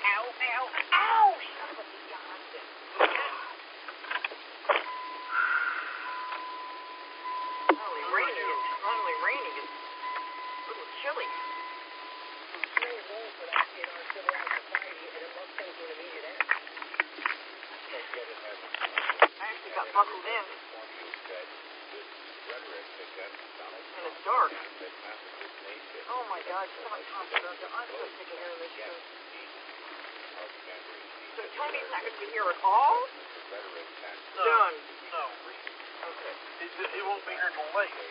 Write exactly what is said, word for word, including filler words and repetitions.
Ow, ow, ow! Son of a Johnson. Finally raining. It's finally raining. It's a little chilly. It's a great role for that in our civilized society, and it must come to an immediate end. I actually got buckled in. And it's dark. Oh my God, so much confidence. I'm so sick of hearing this shit. So Tony's not going to be here at all? No. Done. No. Okay. He, he won't be here till late.